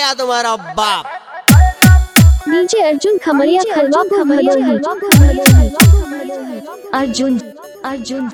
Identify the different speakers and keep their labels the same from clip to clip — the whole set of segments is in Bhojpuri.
Speaker 1: गया तुम्हारा बाप।
Speaker 2: डीजे अर्जुन खमरिया खलवा अर्जुन अर्जुन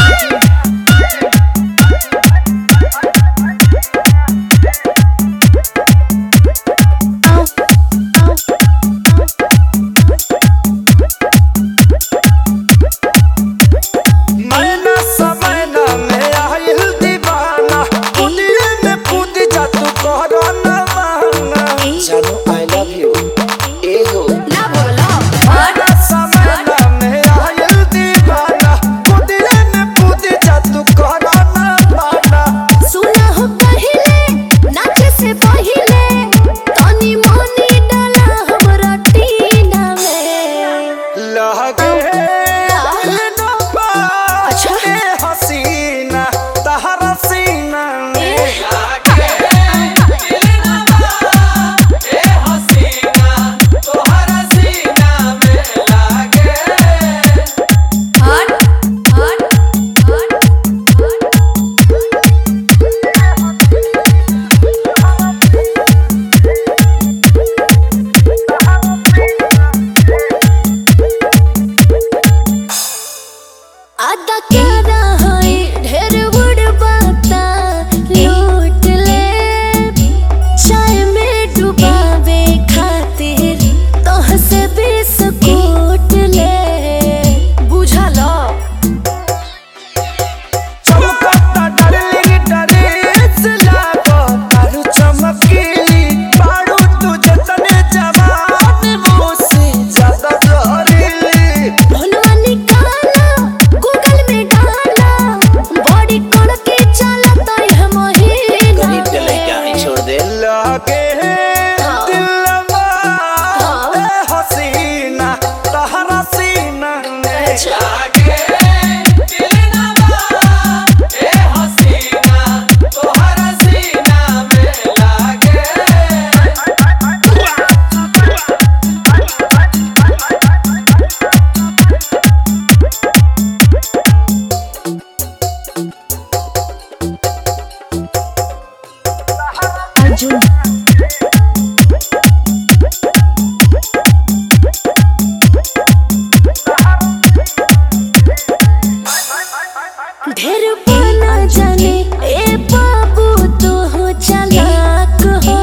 Speaker 2: ढेर पाना जाने ए बाबू तो हो चालाक हो,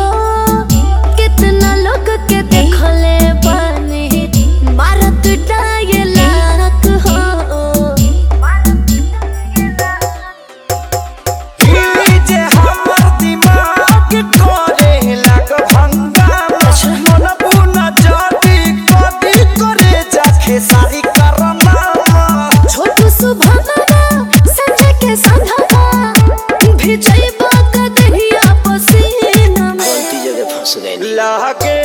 Speaker 2: कितना लोग के देखले बने मारत डायलॉग हो।
Speaker 3: जे हमर दिमाग करे लाग भंगा मन बुना जाती कदी करे जाके सारी करना
Speaker 2: छोटू सुभान
Speaker 3: लागे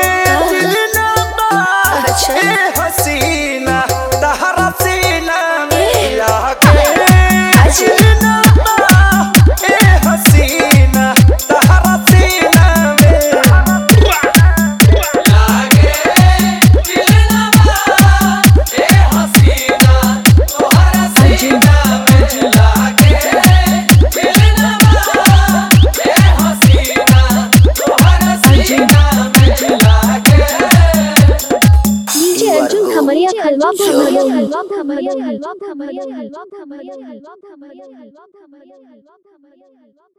Speaker 3: हसीना तहरा सीना में लागे हसीना तहरा सीना में लागे हसीना तोहरा सीना में लागे
Speaker 2: खमरिया खलवा